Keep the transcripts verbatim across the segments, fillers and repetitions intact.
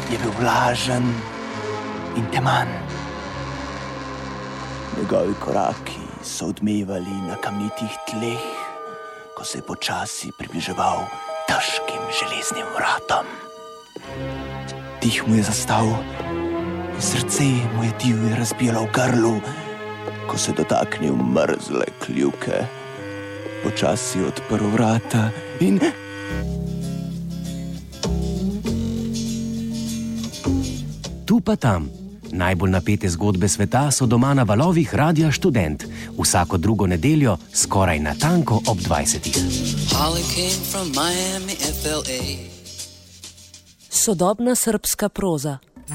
je bil vlažen in teman. Njegovi koraki so odmevali na kamnitih tleh, ko se je počasi približeval težkim železnim vratom. Dih mu je zastal in srce mu je divje razbijalo v grlu, ko se je dotaknil mrzle kljuke. Počasi odprl vrata in... Tu pa tam. Najbolj napete zgodbe sveta so doma na valovih Radia Študent. Vsako drugo nedeljo, skoraj natanko ob dvajsetih. Sodobna srbska proza.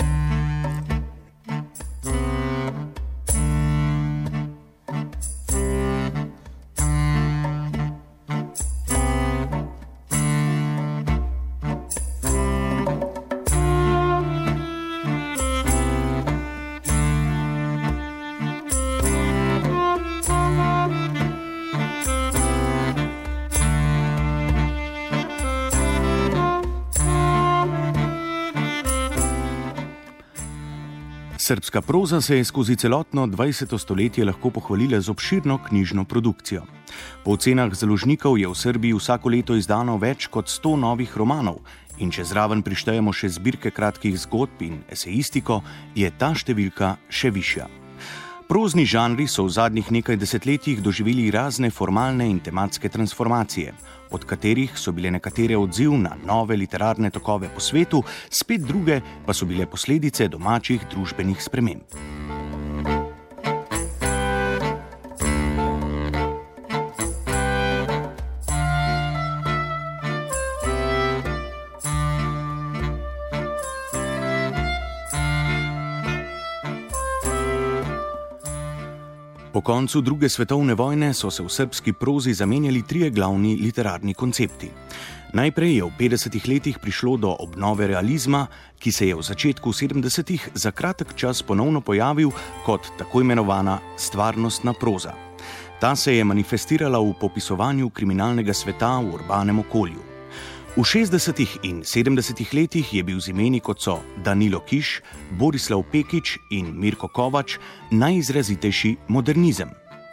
Srbska proza se je skozi celotno dvajseto stoletje lahko pohvalila z obširno knjižno produkcijo. Po ocenah založnikov je v Srbiji vsako leto izdano več kot sto novih romanov in če zraven prištejemo še zbirke kratkih zgodb in esejistiko, je ta številka še višja. Prozni žanri so v zadnjih nekaj desetletjih doživeli razne formalne in tematske transformacije, od katerih so bile nekatere odziv na nove literarne tokove po svetu, spet druge pa so bile posledice domačih družbenih sprememb. Po koncu druge svetovne vojne so se v srbski prozi zamenjali trije glavni literarni koncepti. Najprej je v petdesetih letih prišlo do obnove realizma, ki se je v začetku sedemdesetih za kratek čas ponovno pojavil kot tako imenovana stvarnostna proza. Ta se je manifestirala v popisovanju kriminalnega sveta v urbanem okolju. V šestdesetih in sedemdesetih letih je bil z imeni kot so Danilo Kiš, Borislav Pekić in Mirko Kovač najizrazitejši modernizem.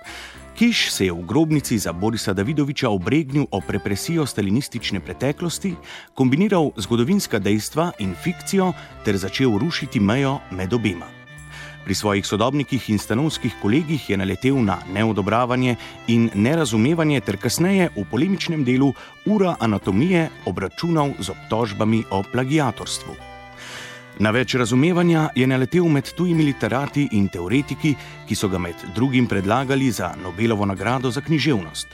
Kiš se je v grobnici za Borisa Davidovića obregnil o represijo stalinistične preteklosti, kombiniral zgodovinska dejstva in fikcijo ter začel rušiti mejo med obema. Pri svojih sodobnikih in stanovskih kolegih je naletel na neodobravanje in nerazumevanje ter kasneje v polemičnem delu Ura anatomije obračunal z obtožbami o plagiatorstvu. Na več razumevanja je naletel med tujimi literati in teoretiki, ki so ga med drugim predlagali za Nobelovo nagrado za književnost.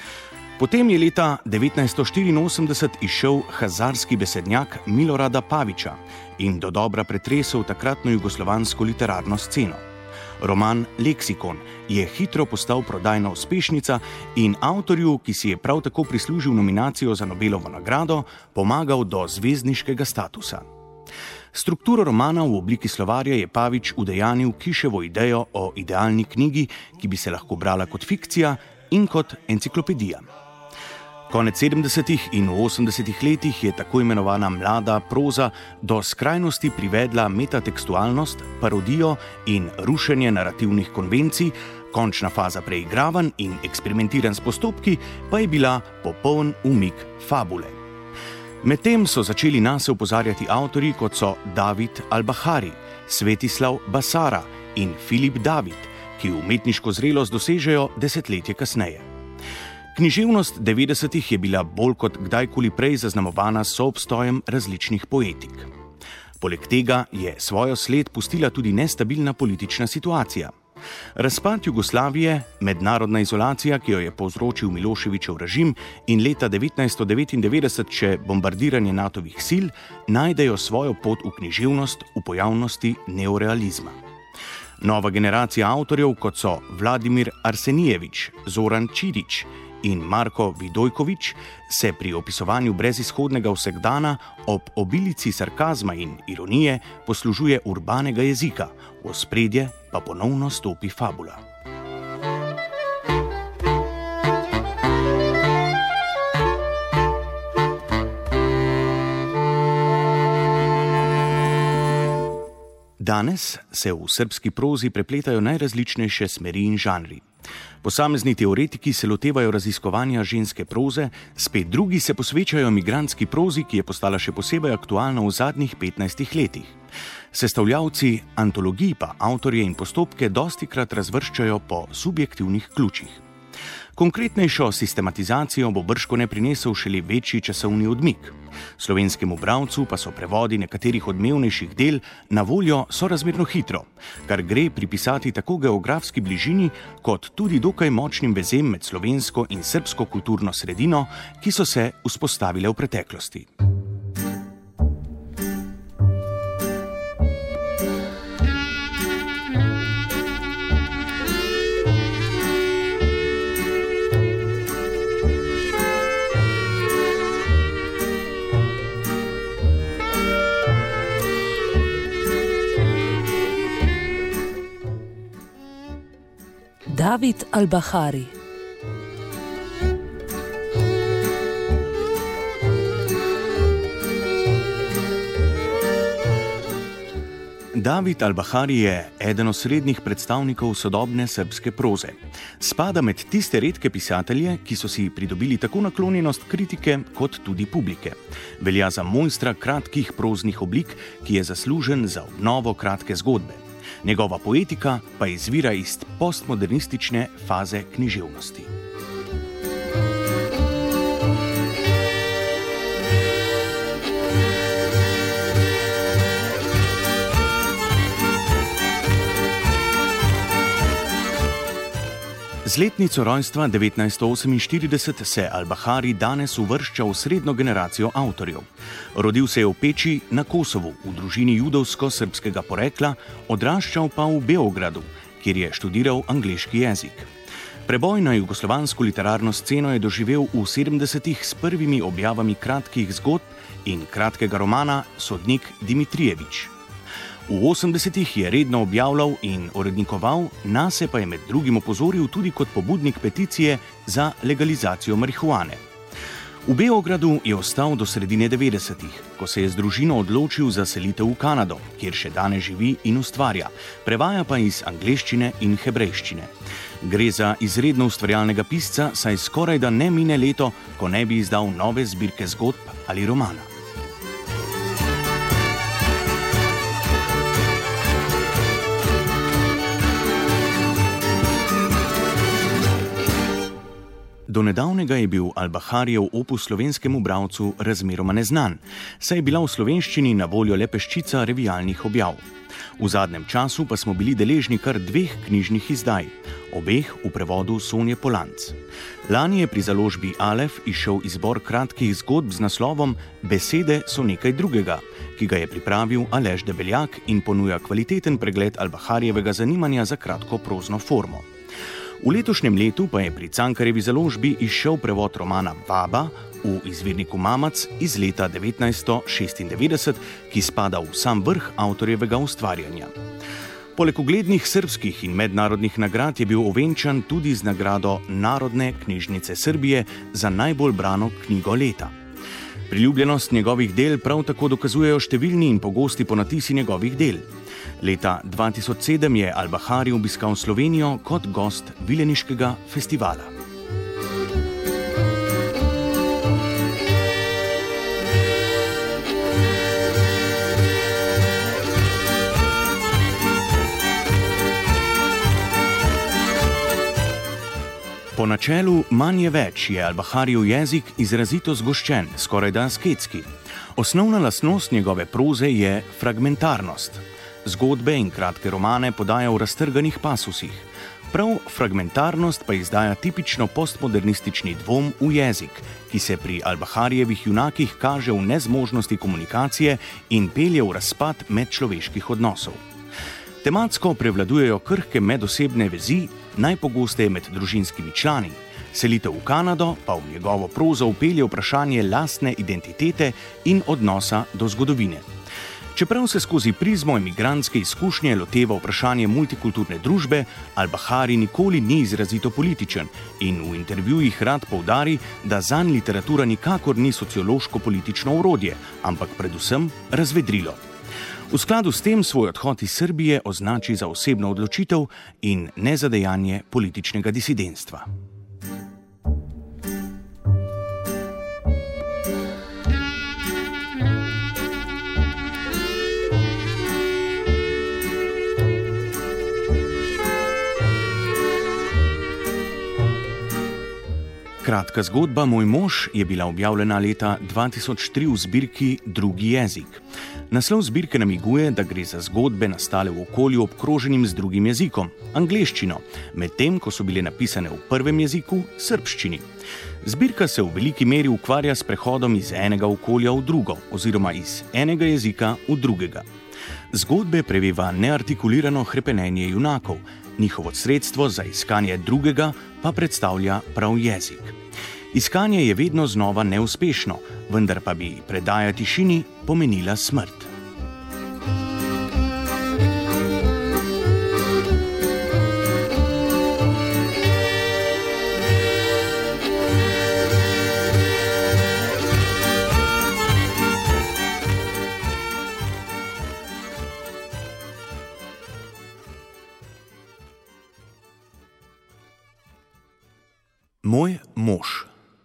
Potem je leta devetnajststo štiriinosemdeset izšel hazarski besednjak Milorada Pavića in dodobra pretresel takratno jugoslovansko literarno sceno. Roman Leksikon je hitro postal prodajna uspešnica in avtorju, ki si je prav tako prislužil nominacijo za Nobelovo nagrado, pomagal do zvezdniškega statusa. Strukturo romana v obliki slovarja je Pavić udejanil Kiševo idejo o idealni knjigi, ki bi se lahko brala kot fikcija in kot enciklopedija. Konec sedemdesetih in v osemdesetih letih je tako imenovana mlada proza do skrajnosti privedla metatekstualnost, parodijo in rušenje narativnih konvencij, končna faza preigravanj in eksperimentiranj s postopki pa je bila popoln umik fabule. Medtem so začeli nase opozarjati avtorji, kot so David Albahari, Svetislav Basara in Filip David, ki umetniško zrelost dosežejo desetletje kasneje. Književnost devetdesetih je bila bolj kot kdajkoli prej zaznamovana s soobstojem različnih poetik. Poleg tega je svojo sled pustila tudi nestabilna politična situacija. Razpad Jugoslavije, mednarodna izolacija, ki jo je povzročil Miloševićev režim, in leta devetnajststo devetindevetdeset še bombardiranje Natovih sil najdejo svojo pot v književnost v pojavnosti neorealizma. Nova generacija avtorjev, kot so Vladimir Arsenijević, Zoran Čidić in Marko Vidojković, se pri opisovanju brezizhodnega vsakdana ob obilici sarkazma in ironije poslužuje urbanega jezika, v ospredje pa ponovno stopi fabula. Danes se v srbski prozi prepletajo najrazličnejše smeri in žanri. Posamezni teoretiki se lotevajo raziskovanja ženske proze, spet drugi se posvečajo migrantski prozi, ki je postala še posebej aktualna v zadnjih petnajstih letih. Sestavljavci antologij pa avtorje in postopke dostikrat razvrščajo po subjektivnih ključih. Konkretnejšo sistematizacijo bo bržkone prinesel šele večji časovni odmik. Slovenskemu bralcu pa so prevodi nekaterih odmevnejših del na voljo sorazmerno hitro, kar gre pripisati tako geografski bližini, kot tudi dokaj močnim vezem med slovensko in srbsko kulturno sredino, ki so se vzpostavile v preteklosti. David Al-Bahari. David Al-Bahari je eden osrednjih predstavnikov sodobne srbske proze. Spada med tiste redke pisatelje, ki so si pridobili tako naklonjenost kritike kot tudi publike. Velja za mojstra kratkih proznih oblik, ki je zaslužen za obnovo kratke zgodbe. Njegova poetika pa izvira iz postmodernistične faze književnosti. Z letnico rojstva devetnajststo oseminštirideset se Al-Bahari danes uvršča v srednjo generacijo avtorjev. Rodil se je v Peči na Kosovu, v družini judovsko-srbskega porekla, odraščal pa v Beogradu, kjer je študiral angleški jezik. Preboj na jugoslovansko literarno sceno je doživel v sedemdesetih s prvimi objavami kratkih zgodb in kratkega romana Sodnik Dimitrijevič. V osemdesetih je redno objavljal in urednikoval, nase pa je med drugim opozoril tudi kot pobudnik peticije za legalizacijo marihuane. V Beogradu je ostal do sredine devetdesetih, ko se je z družino odločil za selitev v Kanado, kjer še danes živi in ustvarja, prevaja pa iz angleščine in hebrejščine. Gre za izredno ustvarjalnega pisca, saj skorajda ne mine leto, ko ne bi izdal nove zbirke zgodb ali romana. Do nedavnega je bil Al-Baharijev opus slovenskemu bralcu razmeroma neznan, saj je bila v slovenščini na voljo le peščica revijalnih objav. V zadnjem času pa smo bili deležni kar dveh knjižnih izdaj, obeh v prevodu Sonje Polanc. Lani je pri založbi Alef izšel izbor kratkih zgodb z naslovom Besede so nekaj drugega, ki ga je pripravil Aleš Debeljak in ponuja kvaliteten pregled Al-Baharijevega zanimanja za kratko prozno formo. V letošnjem letu pa je pri Cankarjevi založbi izšel prevod romana Vaba v izvirniku Mamac iz leta devetnajststo šestindevetdeset, ki spada v sam vrh avtorjevega ustvarjanja. Poleg uglednih srbskih in mednarodnih nagrad je bil ovenčan tudi z nagrado Narodne knjižnice Srbije za najbolj brano knjigo leta. Priljubljenost njegovih del prav tako dokazujejo številni in pogosti ponatisi njegovih del. Leta dva tisoč sedem je Al-Bahari obiskal Slovenijo kot gost Vileniškega festivala. Po načelu manj je več je Al-Baharijev jezik izrazito zgoščen, skorajda asketski. Osnovna lastnost njegove proze je fragmentarnost. Zgodbe in kratke romane podaja v raztrganih pasusih. Prav fragmentarnost pa izdaja tipično postmodernistični dvom v jezik, ki se pri Al-Baharijevih junakih kaže v nezmožnosti komunikacije in pelje v razpad medčloveških odnosov. Tematsko prevladujejo krhke medosebne vezi, najpogosteje med družinskimi člani. Selitev v Kanado pa v njegovo prozo vpelje vprašanje lastne identitete in odnosa do zgodovine. Čeprav se skozi prizmo emigrantske izkušnje loteva vprašanje multikulturne družbe, Al-Bahari nikoli ni izrazito političen in v intervjujih rad poudari, da zanj literatura nikakor ni sociološko-politično orodje, ampak predvsem razvedrilo. V skladu s tem svoj odhod iz Srbije označi za osebno odločitev in ne za dejanje političnega disidentstva. Kratka zgodba Moj mož je bila objavljena leta dva tisoč tri v zbirki Drugi jezik. Naslov zbirke namiguje, da gre za zgodbe nastale v okolju obkroženim z drugim jezikom, angleščino, medtem ko so bile napisane v prvem jeziku, srbščini. Zbirka se v veliki meri ukvarja s prehodom iz enega okolja v drugo oziroma iz enega jezika v drugega. Zgodbe preveva neartikulirano hrepenenje junakov, njihovo sredstvo za iskanje drugega pa predstavlja prav jezik. Iskanje je vedno znova neuspešno, vendar pa bi predaja tišini pomenila smrt. Moj mož.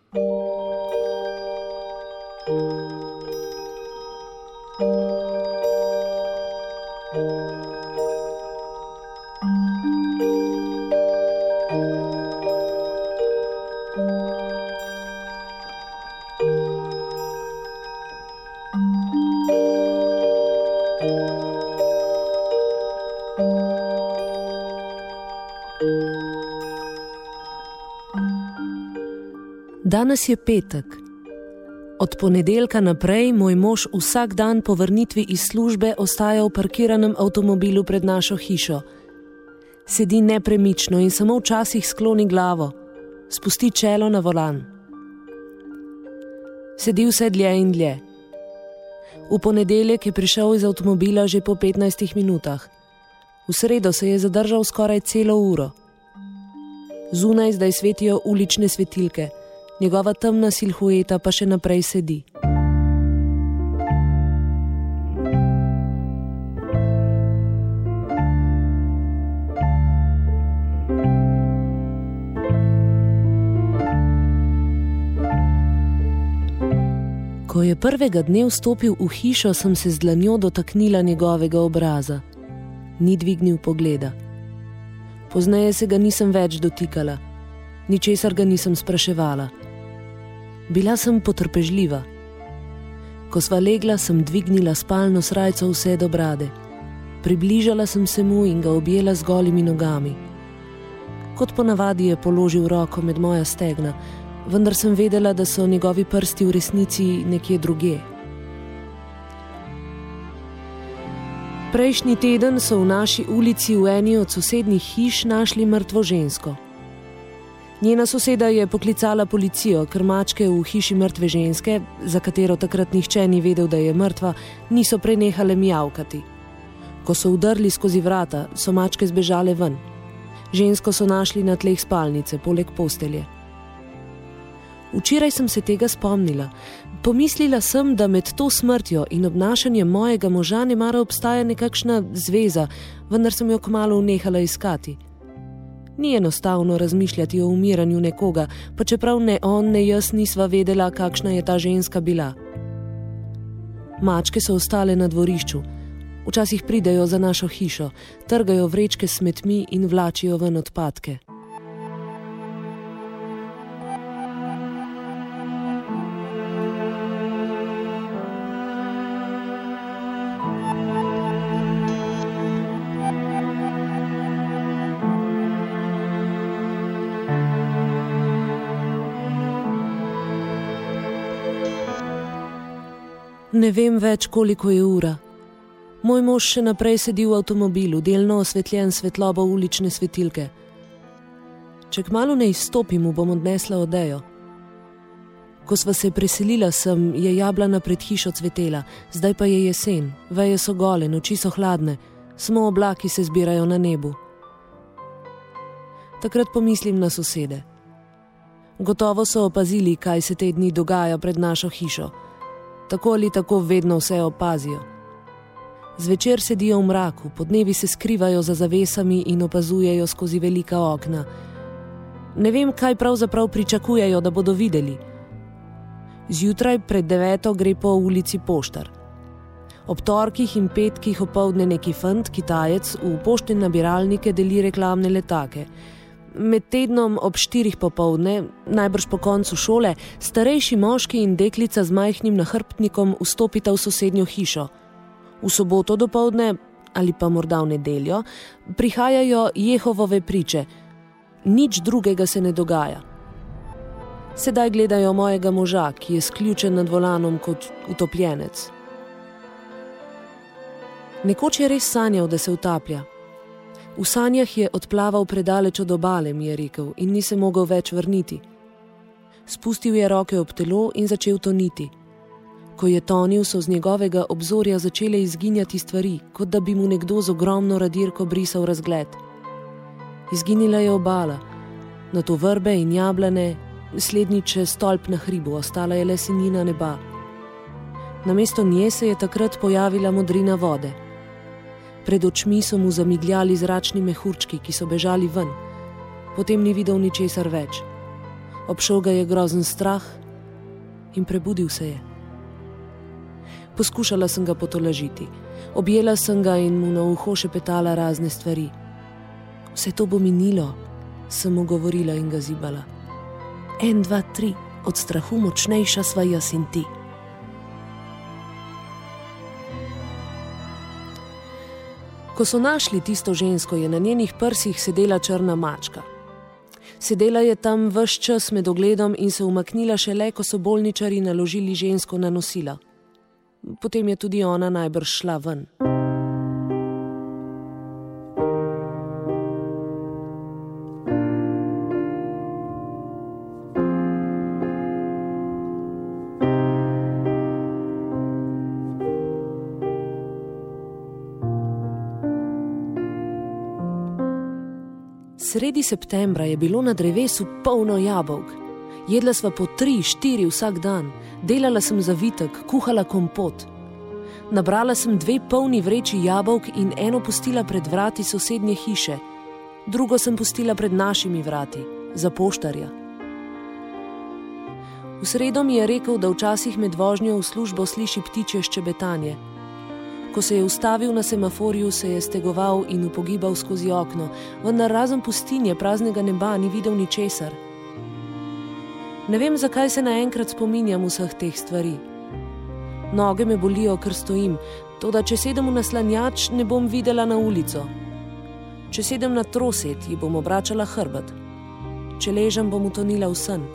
Danes je petek. Od ponedeljka naprej moj mož vsak dan po vrnitvi iz službe ostaja v parkiranem avtomobilu pred našo hišo. Sedi nepremično in samo včasih skloni glavo, spusti čelo na volan. Sedi vse dlje in dlje. V ponedeljek je prišel iz avtomobila že po petnajstih minutah. V sredo se je zadržal skoraj celo uro. Zunaj zdaj svetijo ulične svetilke. Njegova temna silhueta pa še naprej sedi. Ko je prvega dne vstopil v hišo, sem se z dlanjo dotaknila njegovega obraza. Ni dvignil pogleda. Pozneje se ga nisem več dotikala. Ničesar ga nisem spraševala. Bila sem potrpežljiva. Ko sva legla, sem dvignila spalno srajco vse do brade. Približala sem se mu in ga objela z golimi nogami. Kot ponavadi je položil roko med moja stegna, vendar sem vedela, da so njegovi prsti v resnici nekje drugje. Prejšnji teden so v naši ulici v eni od sosednjih hiš našli mrtvo žensko. Njena soseda je poklicala policijo, ker mačke v hiši mrtve ženske, za katero takrat nihče ni vedel, da je mrtva, niso prenehale mijavkati. Ko so vdrli skozi vrata, so mačke zbežale ven. Žensko so našli na tleh spalnice, poleg postelje. Včeraj sem se tega spomnila. Pomislila sem, da med to smrtjo in obnašanjem mojega moža nemara obstaja nekakšna zveza, vendar sem jo kmalu nehala iskati. Ni enostavno razmišljati o umiranju nekoga, pa čeprav ne on, ne jaz nisva vedela, kakšna je ta ženska bila. Mačke so ostale na dvorišču. Včasih pridejo za našo hišo, trgajo vrečke s smetmi in vlačijo ven odpadke. Ne vem več, koliko je ura. Moj mož še naprej sedi v avtomobilu, delno osvetljen svetlobo ulične svetilke. Če kmalu ne izstopim, mu bom odnesla odejo. Ko sva se preselila sem, je jablana pred hišo cvetela, zdaj pa je jesen, veje so gole, noči so hladne, samo oblaki se zbirajo na nebu. Takrat pomislim na sosede. Gotovo so opazili, kaj se te dni dogaja pred našo hišo. Tako ali tako vedno vse opazijo. Zvečer sedijo v mraku, podnevi se skrivajo za zavesami in opazujejo skozi velika okna. Ne vem, kaj pravzaprav pričakujejo, da bodo videli. Zjutraj pred deveto gre po ulici poštar. Ob torkih in petkih opoldne neki fant, Kitajec, v poštne nabiralnike deli reklamne letake. Med tednom ob štirih popoldne, najbrž po koncu šole, starejši moški in deklica z majhnim nahrbtnikom vstopita v sosednjo hišo. V soboto dopoldne, ali pa morda v nedeljo, prihajajo Jehovove priče. Nič drugega se ne dogaja. Sedaj gledajo mojega moža, ki je sključen nad volanom kot utopljenec. Nekoč je res sanjal, da se utaplja. V sanjah je odplaval predaleč od obale, mi je rekel, in ni se mogel več vrniti. Spustil je roke ob telo in začel toniti. Ko je tonil, so z njegovega obzorja začele izginjati stvari, kot da bi mu nekdo z ogromno radirko brisal razgled. Izginila je obala, nato vrbe in jablane, slednjiče stolp na hribu, ostala je le sinina neba. Namesto nje se je takrat pojavila modrina vode. Pred očmi so mu zamigljali zračni mehurčki, ki so bežali ven. Potem ni videl ničesar več. Obšel ga je grozen strah in prebudil se je. Poskušala sem ga potolažiti. Objela sem ga in mu na uho šepetala razne stvari. Vse to bo minilo, sem mu govorila in ga zibala. En, dva, tri, od strahu močnejša sva jaz in ti. Ko so našli tisto žensko, je na njenih prsih sedela črna mačka. Sedela je tam ves čas med ogledom in se umaknila šele, ko so bolničarji naložili žensko na nosila. Potem je tudi ona najbrž šla ven. Sredi septembra je bilo na drevesu polno jabolk. Jedla sva po tri, štiri vsak dan. Delala sem zavitek, kuhala kompot. Nabrala sem dve polni vreči jabolk in eno pustila pred vrati sosednje hiše. Drugo sem pustila pred našimi vrati, za poštarja. V sredo mi je rekel, da včasih med vožnjo v službo sliši ptičje ščebetanje. Ko se je ustavil na semaforju, se je stegoval in upogibal skozi okno, vendar razen pustinje praznega neba ni videl ničesar. Ne vem, zakaj se naenkrat spominjam vseh teh stvari. Noge me bolijo, ker stojim, toda če sedem v naslanjač, ne bom videla na ulico. Če sedem na troset, ji bom obračala hrbet. Če ležem, bom utonila v sen.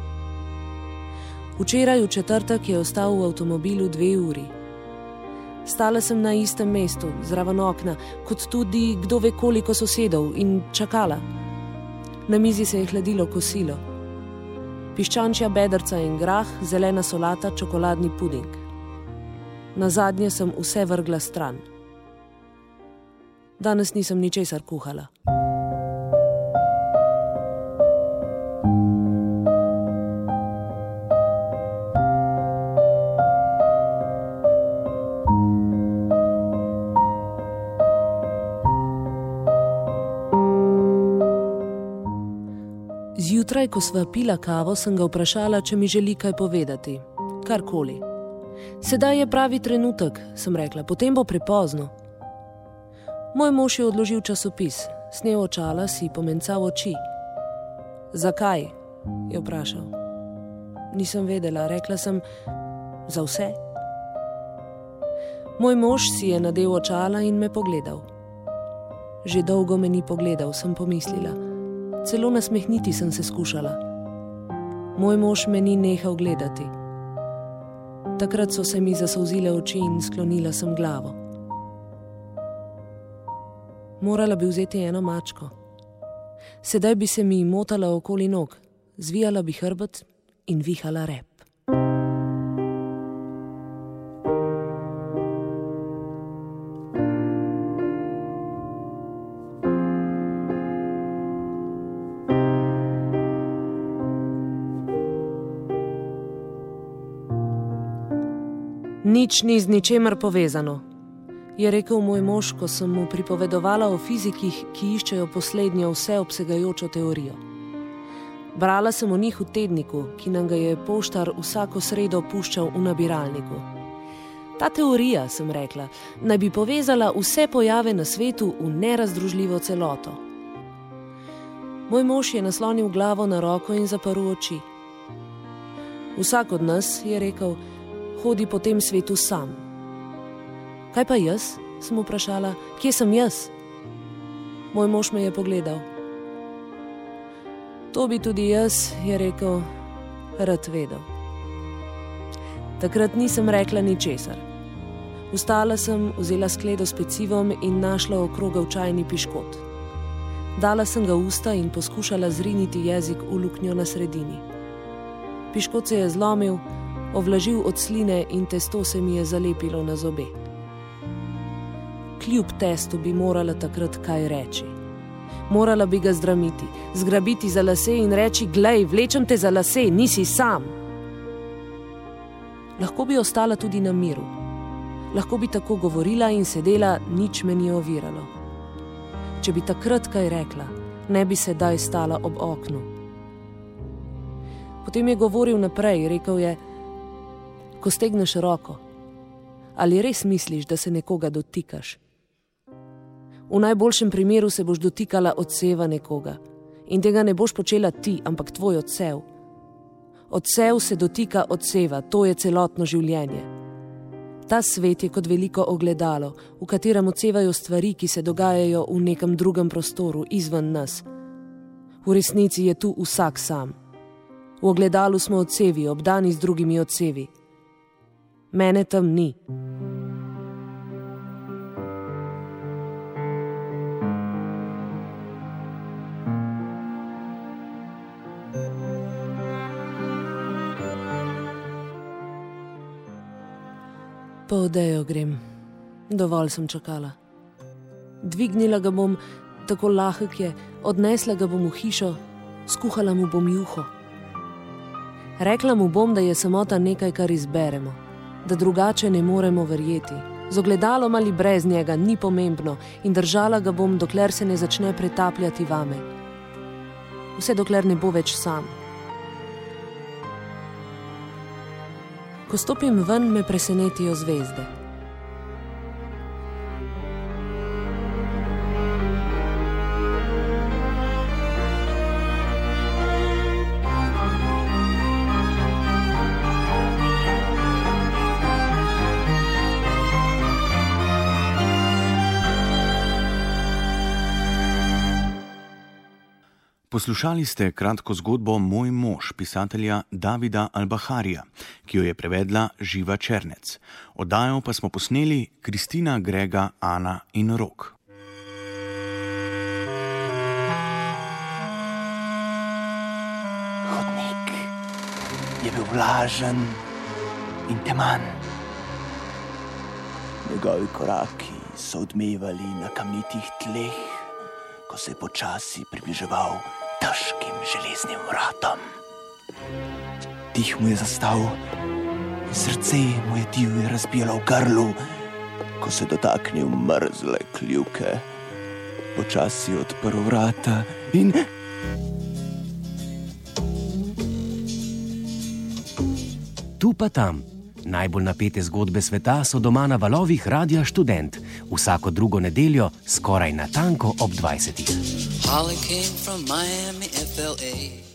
Včeraj v četrtek je ostal v avtomobilu dve uri. Stala sem na istem mestu, zraven okna, kot tudi kdo ve koliko sosedov, in čakala. Na mizi se je hladilo kosilo. Piščančja bedrca in grah, zelena solata, čokoladni puding. Nazadnje sem vse vrgla stran. Danes nisem ničesar kuhala. Zjutraj, ko sva pila kavo, sem ga vprašala, če mi želi kaj povedati. Karkoli. Sedaj je pravi trenutek, sem rekla, potem bo prepozno. Moj mož je odložil časopis, snel očala, si pomencal oči. Zakaj? Je vprašal. Nisem vedela, rekla sem, za vse. Moj mož si je nadel očala in me pogledal. Že dolgo me ni pogledal, sem pomislila. Celo nasmehniti sem se skušala. Moj mož me ni nehal gledati. Takrat so se mi zasolzile oči in sklonila sem glavo. Morala bi vzeti eno mačko. Sedaj bi se mi motala okoli nog, zvijala bi hrbet in vihala rep. Nič ni z ničemer povezano. je rekel moj mož, ko sem mu pripovedovala o fizikih, ki iščejo poslednjo vseobsegajočo teorijo. Brala sem o njih v tedniku, ki nam ga je poštar vsako sredo puščal v nabiralniku. Ta teorija, sem rekla, naj bi povezala vse pojave na svetu v nerazdružljivo celoto. Moj mož je naslonil glavo na roko in zaprl oči. Vsak od nas, je rekel, hodi po tem svetu sam. Kaj pa jaz? Sem vprašala. Kje sem jaz? Moj mož me je pogledal. To bi tudi jaz, je rekel, rad vedel. Takrat nisem rekla ničesar. Vstala sem, vzela skledo s pecivom in našla okrogel čajni piškot. Dala sem ga v usta in poskušala zriniti jezik v luknjo na sredini. Piškot se je zlomil, ovlažil od sline in testo se mi je zalepilo na zobe. Kljub testu bi morala takrat kaj reči. Morala bi ga zdramiti, zgrabiti za lase in reči, glej, vlečem te za lase, nisi sam. Lahko bi ostala tudi na miru. Lahko bi tako govorila in sedela, nič me ni oviralo. Če bi takrat kaj rekla, ne bi sedaj stala ob oknu. Potem je govoril naprej, rekel je, ko stegneš roko, ali res misliš, da se nekoga dotikaš? V najboljšem primeru se boš dotikala odseva nekoga in tega ne boš počela ti, ampak tvoj odsev. Odsev se dotika odseva, to je celotno življenje. Ta svet je kot veliko ogledalo, v katerem odsevajo stvari, ki se dogajajo v nekem drugem prostoru, izven nas. V resnici je tu vsak sam. V ogledalu smo odsevi, obdani z drugimi odsevi. Mene tam ni. Po odejo grem. Dovolj sem čakala. Dvignila ga bom, tako lahek je, odnesla ga bom v hišo, skuhala mu bom juho. Rekla mu bom, da je samota nekaj, kar izberemo, da drugače ne moremo verjeti. Z ogledalom ali brez njega ni pomembno in držala ga bom, dokler se ne začne pretapljati vame. Vse dokler ne bo več sam. Ko stopim ven, me presenetijo zvezde. Poslušali ste kratko zgodbo Moj mož pisatelja Davida Albaharija, ki jo je prevedla Živa Černec. Oddajo pa smo posneli Kristina, Grega, Ana in Rok. Hodnik je bil vlažen in teman. Njegovi koraki so odmevali na kamnitih tleh, ko se je počasi približeval težkim železnim vratom. Dih mu je zastal in srce mu je divje razbijalo v grlu, ko se je dotaknil mrzle kljuke. Počasi odprl vrata in... Tu pa tam. Najbolj napete zgodbe sveta so doma na valovih Radia Študent. Vsako drugo nedeljo, skoraj natanko ob dvajsetih. Holly came from Miami, F L A.